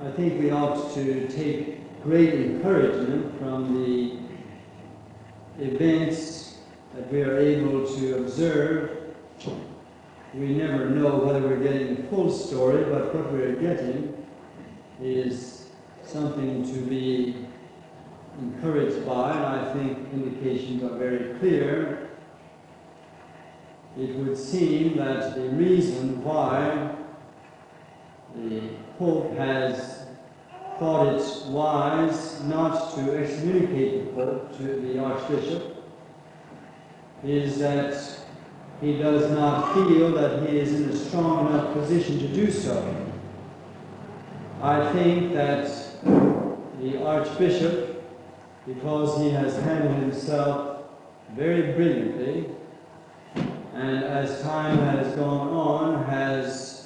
I think we ought to take great encouragement from the events that we are able to observe. We never know whether we're getting the full story, but what we're getting is something to be encouraged by, and I think indications are very clear. It would seem that the reason why the Pope has thought it wise not to excommunicate the Pope to the Archbishop is that he does not feel that he is in a strong enough position to do so. I think that the Archbishop, because he has handled himself very brilliantly, and as time has gone on, has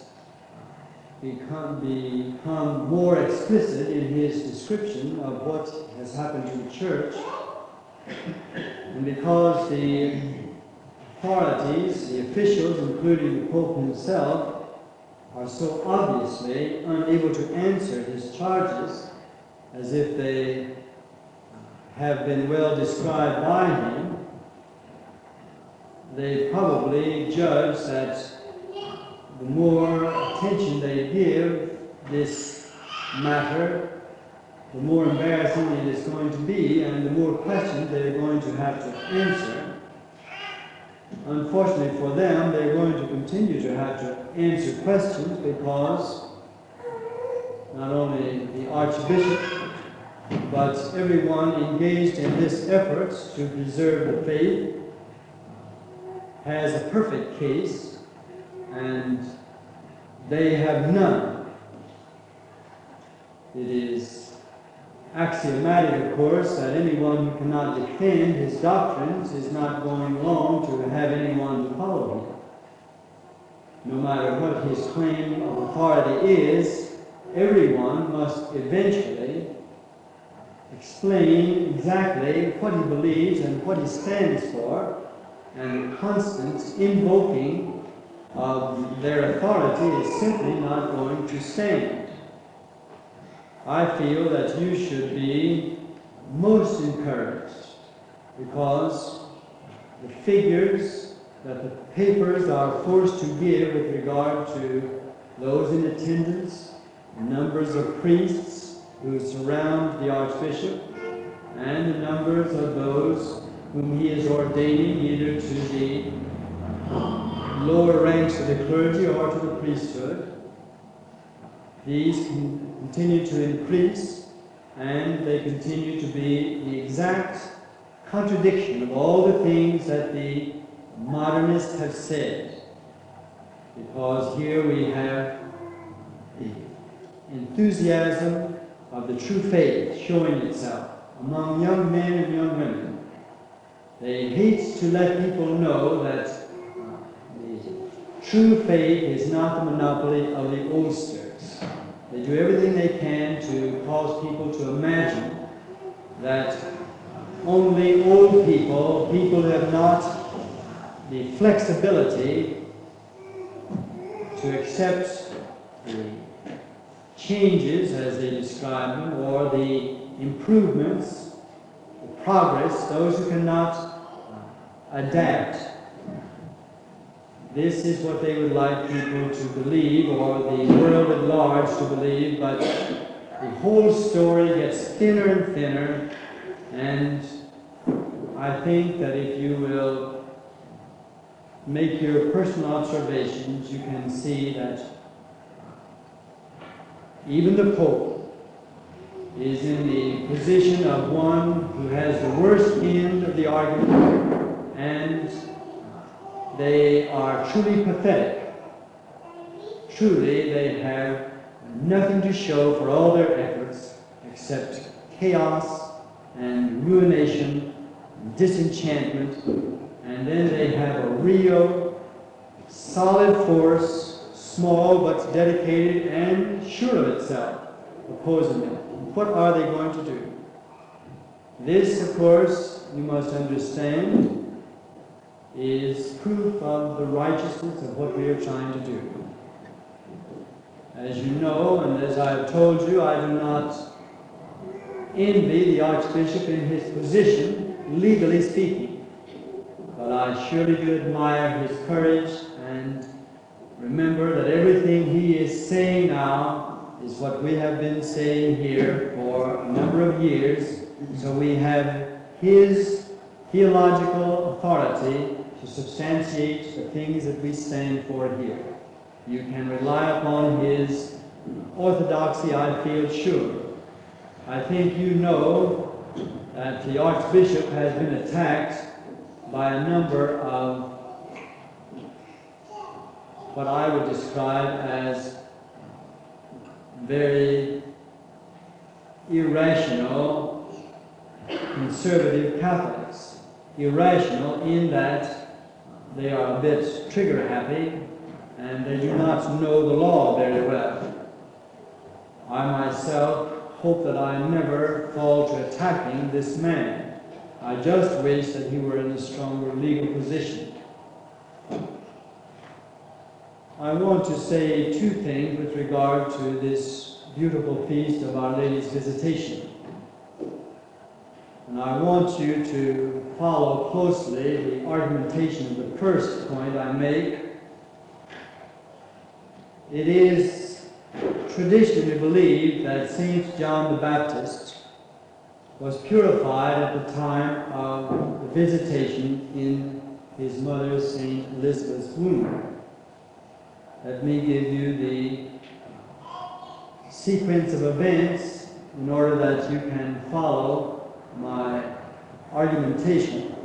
become more explicit in his description of what has happened to the Church, and because the authorities, the officials, including the Pope himself, are so obviously unable to answer his charges as if they have been well described by him, they probably judge that the more attention they give this matter, the more embarrassing it is going to be, and the more questions they're going to have to answer. Unfortunately for them, they're going to continue to have to answer questions because not only the Archbishop, but everyone engaged in this effort to preserve the faith has a perfect case, and they have none. It is axiomatic, of course, that anyone who cannot defend his doctrines is not going along to have anyone to follow him. No matter what his claim of authority is, everyone must eventually explain exactly what he believes and what he stands for, and the constant invoking of their authority is simply not going to stand. I feel that you should be most encouraged because the figures that the papers are forced to give with regard to those in attendance, numbers of priests who surround the Archbishop, and the numbers of those whom he is ordaining either to the lower ranks of the clergy or to the priesthood, these continue to increase, and they continue to be the exact contradiction of all the things that the modernists have said. Because here we have the enthusiasm of the true faith showing itself among young men and young women. They hate to let people know that the true faith is not the monopoly of the oldsters. They do everything they can to cause people to imagine that only old people who have not the flexibility to accept the changes, as they describe them, or the improvements, the progress, those who cannot adapt. This is what they would like people to believe, or the world at large to believe, but the whole story gets thinner and thinner, and I think that if you will make your personal observations, you can see that even the Pope is in the position of one who has the worst end of the argument, and they are truly pathetic. Truly, they have nothing to show for all their efforts except chaos and ruination and disenchantment, and then they have a real, solid force, small but dedicated and sure of itself, opposing them. What are they going to do? This, of course, you must understand, is proof of the righteousness of what we are trying to do. As you know, and as I have told you, I do not envy the Archbishop in his position, legally speaking. But I surely do admire his courage and remember that everything he is saying now is what we have been saying here for a number of years. So we have his theological authority to substantiate the things that we stand for here. You can rely upon his orthodoxy, I feel sure. I think you know that the Archbishop has been attacked by a number of what I would describe as very irrational conservative Catholics. Irrational in that they are a bit trigger happy and they do not know the law very well. I myself hope that I never fall to attacking this man. I just wish that he were in a stronger legal position. I want to say two things with regard to this beautiful feast of Our Lady's Visitation. And I want you to follow closely the argumentation of the first point I make. It is traditionally believed that St. John the Baptist was purified at the time of the visitation in his mother St. Elizabeth's womb. Let me give you the sequence of events in order that you can follow my argumentation.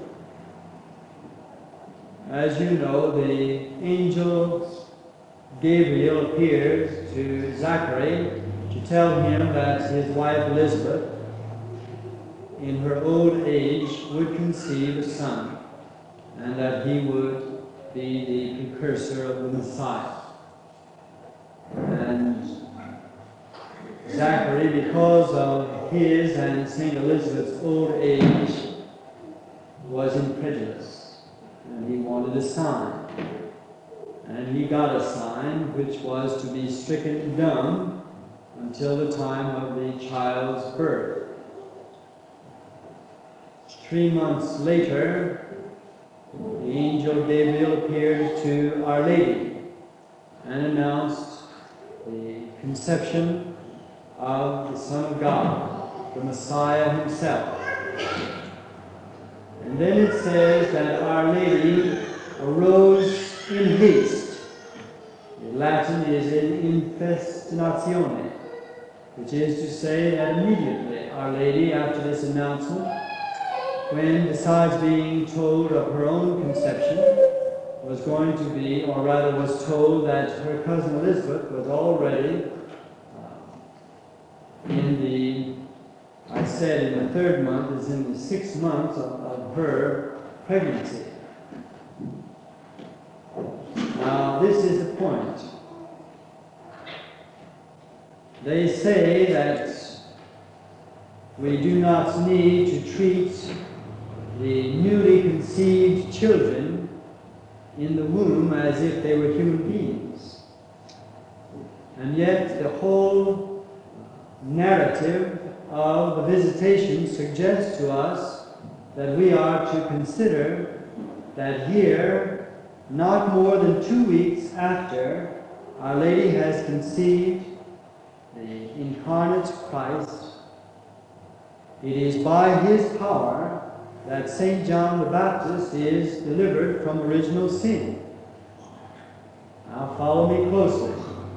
As you know, the angel Gabriel appears to Zachary to tell him that his wife Elizabeth, in her old age, would conceive a son, and that he would be the precursor of the Messiah. And Zachary, because of his and St. Elizabeth's old age, was incredulous, and he wanted a sign. And he got a sign, which was to be stricken dumb until the time of the child's birth. 3 months later, the angel Gabriel appeared to Our Lady and announced the conception of the Son of God, the Messiah himself. And then it says that Our Lady arose in haste. The Latin is in infestatione, which is to say that immediately Our Lady, after this announcement, when besides being told of her own conception, was going to be, or rather was told that her cousin Elizabeth was already in the 3rd month, is in the 6th month of her pregnancy. Now, this is the point. They say that we do not need to treat the newly conceived children in the womb as if they were human beings. And yet the whole narrative of the visitation suggests to us that we are to consider that here, not more than 2 weeks after Our Lady has conceived the incarnate Christ, it is by his power that St. John the Baptist is delivered from original sin. Now follow me closely.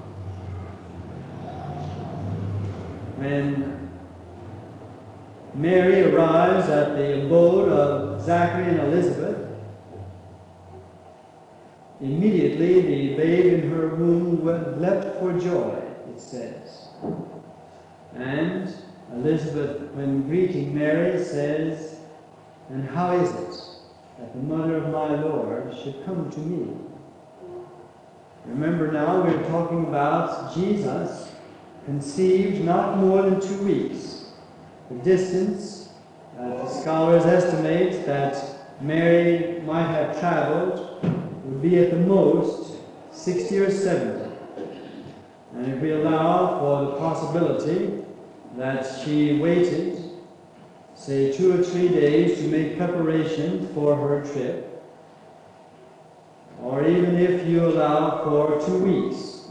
When Mary arrives at the abode of Zachary and Elizabeth, immediately the babe in her womb leapt for joy, it says. And Elizabeth, when greeting Mary, says, "And how is it that the mother of my Lord should come to me?" Remember now, we're talking about Jesus conceived not more than 2 weeks. The distance that the scholars estimate that Mary might have traveled would be at the most 60 or 70. And if we allow for the possibility that she waited, say 2 or 3 days to make preparation for her trip, or even if you allow for 2 weeks,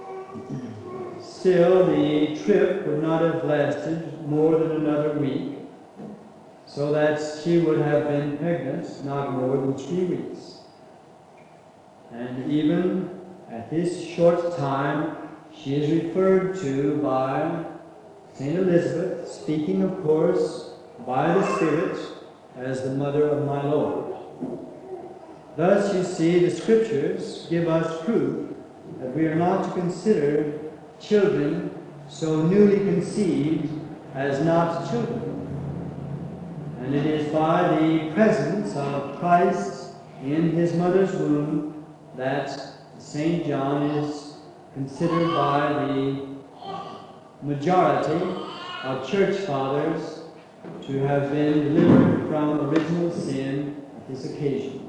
still the trip would not have lasted more than another week, so that she would have been pregnant not more than 3 weeks. And even at this short time, she is referred to by St. Elizabeth, speaking, of course, by the Spirit, as the mother of my Lord. Thus, you see, the Scriptures give us proof that we are not to consider children so newly conceived as not children. And it is by the presence of Christ in his mother's womb that St. John is considered by the majority of church fathers to have been delivered from original sin at this occasion.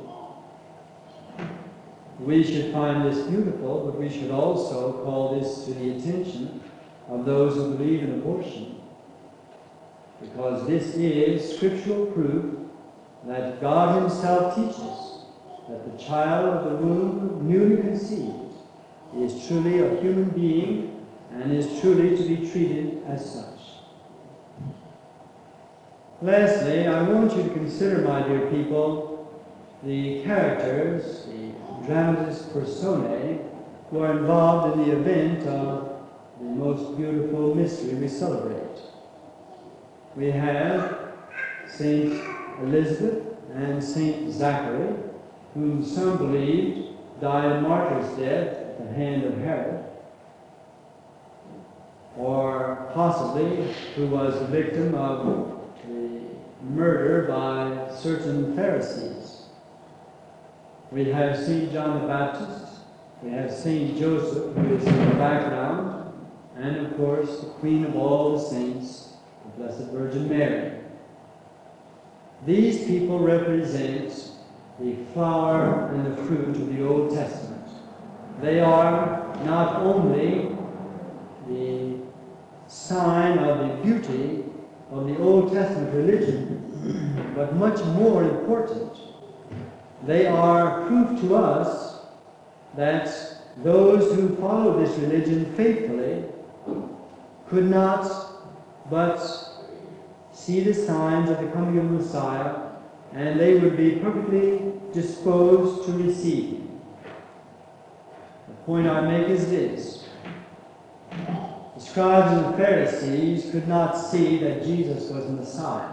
We should find this beautiful, but we should also call this to the attention of those who believe in abortion, because this is scriptural proof that God himself teaches that the child of the womb, newly conceived, is truly a human being and is truly to be treated as such. Lastly, I want you to consider, my dear people, the characters, the dramatis personae, who are involved in the event of the most beautiful mystery we celebrate. We have Saint Elizabeth and Saint Zachary, whom some believed died a martyr's death at the hand of Herod, or possibly who was the victim of the murder by certain Pharisees. We have St. John the Baptist, we have St. Joseph, who is in the background, and of course the Queen of all the saints, the Blessed Virgin Mary. These people represent the flower and the fruit of the Old Testament. They are not only the sign of the beauty of the Old Testament religion, but much more important, they are proof to us that those who follow this religion faithfully could not but see the signs of the coming of Messiah, and they would be perfectly disposed to receive him. The point I make is this: the scribes and the Pharisees could not see that Jesus was the Messiah.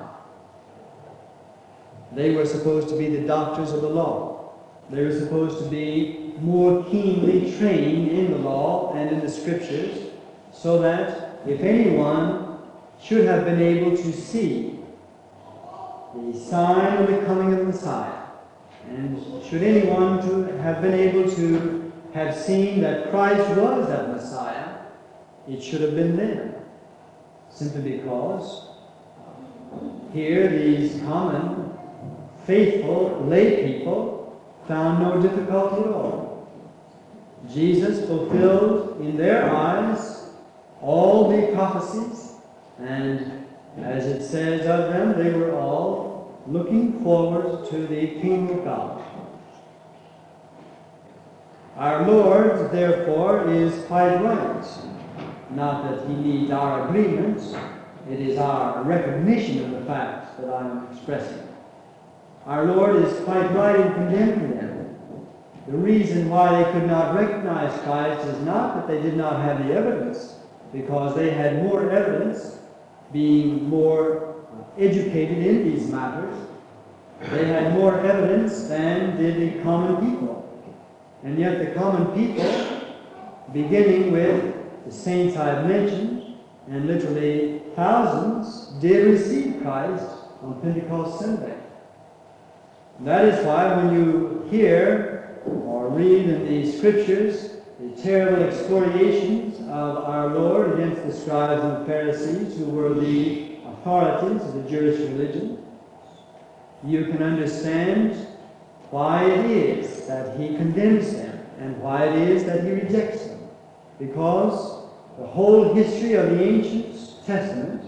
They were supposed to be the doctors of the law. They were supposed to be more keenly trained in the law and in the Scriptures, so that if anyone should have been able to see the sign of the coming of the Messiah, and should anyone to have been able to have seen that Christ was that Messiah, it should have been them. Simply because here these common, faithful lay people found no difficulty at all. Jesus fulfilled in their eyes all the prophecies, and as it says of them, they were all looking forward to the kingdom of God. Our Lord, therefore, is quite right. Not that he needs our agreement, it is our recognition of the fact that I'm expressing. Our Lord is quite right in condemning them. The reason why they could not recognize Christ is not that they did not have the evidence, because they had more evidence, being more educated in these matters. They had more evidence than did the common people. And yet the common people, beginning with the saints I have mentioned, and literally thousands, did receive Christ on Pentecost Sunday. That is why when you hear or read in the Scriptures the terrible excoriations of our Lord against the scribes and Pharisees, who were the authorities of the Jewish religion, you can understand why it is that he condemns them and why it is that he rejects them. because the whole history of the ancient Testament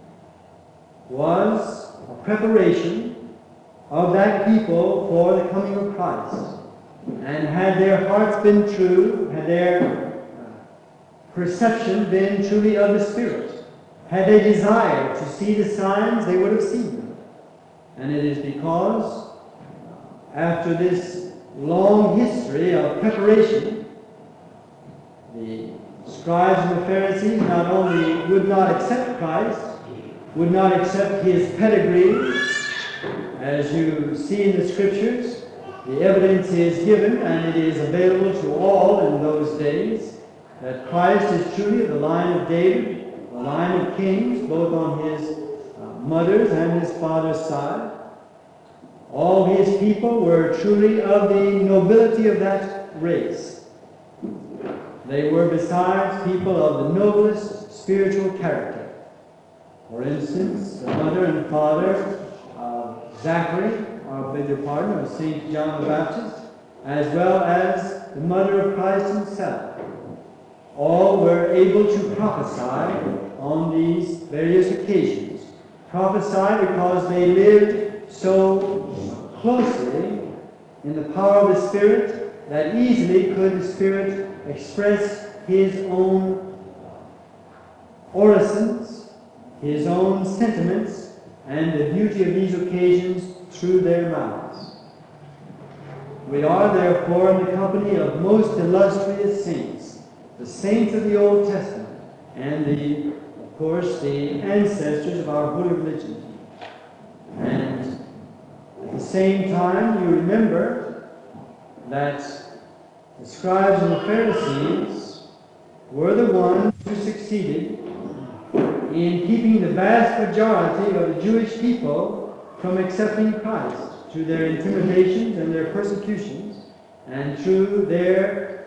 was a preparation of that people for the coming of Christ. And had their hearts been true, had their perception been truly of the Spirit, had they desired to see the signs, they would have seen them. And it is because after this long history of preparation, the scribes and the Pharisees not only would not accept Christ, would not accept his pedigree. As you see in the Scriptures, the evidence is given, and it is available to all in those days, that Christ is truly the line of David, the line of kings, both on his mother's and his father's side. All his people were truly of the nobility of that race. They were, besides, people of the noblest spiritual character. For instance, the mother and father of Zachary, of St. John the Baptist, as well as the mother of Christ himself, all were able to prophesy on these various occasions. Prophesy because they lived so closely in the power of the Spirit that easily could the Spirit express his own orisons, his own sentiments, and the beauty of these occasions through their mouths. We are therefore in the company of most illustrious saints, the saints of the Old Testament, and of course, the ancestors of our holy religion. And at the same time, you remember that the scribes and the Pharisees were the ones who succeeded in keeping the vast majority of the Jewish people from accepting Christ through their intimidations and their persecutions, and through their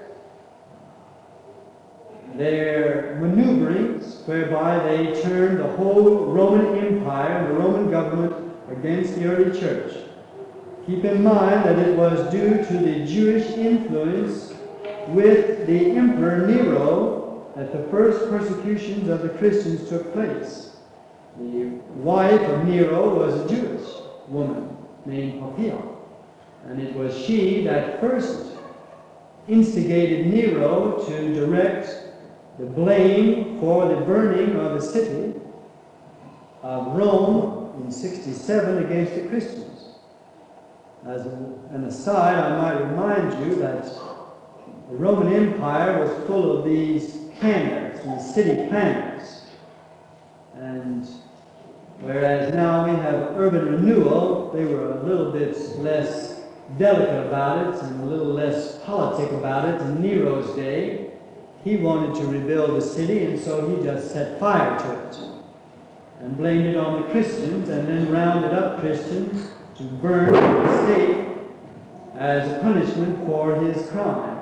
maneuverings whereby they turned the whole Roman Empire and the Roman government against the early church. Keep in mind that it was due to the Jewish influence with the Emperor Nero that the first persecutions of the Christians took place. The wife of Nero was a Jewish woman named Poppaea, and it was she that first instigated Nero to direct the blame for the burning of the city of Rome in 67 against the Christians. As an aside, I might remind you that the Roman Empire was full of these planners, these city planners. And whereas now we have urban renewal, they were a little bit less delicate about it and a little less politic about it in Nero's day. He wanted to rebuild the city, and so he just set fire to it and blamed it on the Christians, and then rounded up Christians to burn the stake as a punishment for his crime.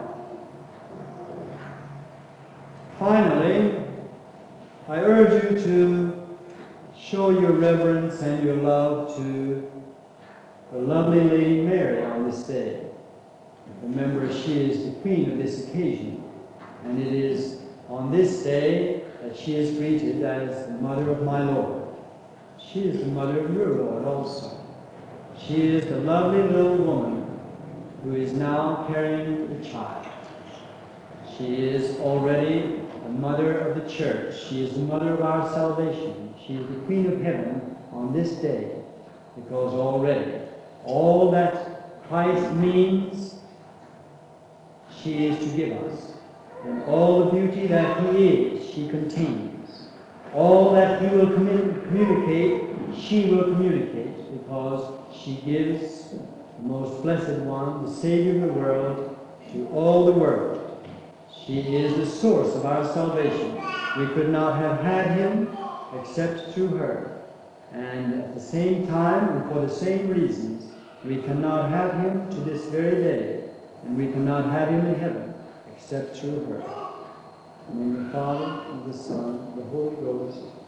Finally, I urge you to show your reverence and your love to the lovely Lady Mary on this day. Remember, she is the queen of this occasion, and it is on this day that she is greeted as the mother of my Lord. She is the mother of your Lord also. She is the lovely little woman who is now carrying the child. She is already the mother of the church. She is the mother of our salvation. She is the Queen of Heaven on this day, because already all that Christ means, she is to give us. And all the beauty that he is, she contains. All that he will communicate, she will communicate, because she gives the most blessed one, the Savior of the world, to all the world. She is the source of our salvation. We could not have had him except through her. And at the same time, and for the same reasons, we cannot have him to this very day, and we cannot have him in heaven except through her. In the name of the Father, and the Son, and the Holy Ghost.